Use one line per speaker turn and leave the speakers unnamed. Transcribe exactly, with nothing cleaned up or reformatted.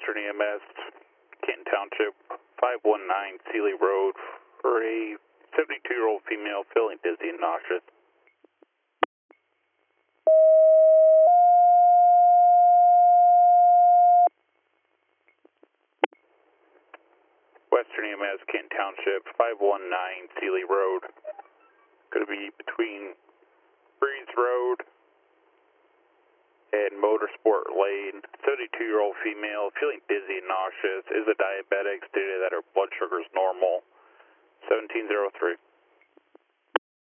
Western E M S, Canton Township, five one nine Sealy Road, for a seventy-two-year-old female feeling dizzy and nauseous. Western E M S, Canton Township, five one nine Sealy Road. Going to be between Breeze Road and Motorsport Lane. seventy-two-year-old female, feeling dizzy and nauseous, is a diabetic, stated that her blood sugar is normal. seventeen oh three.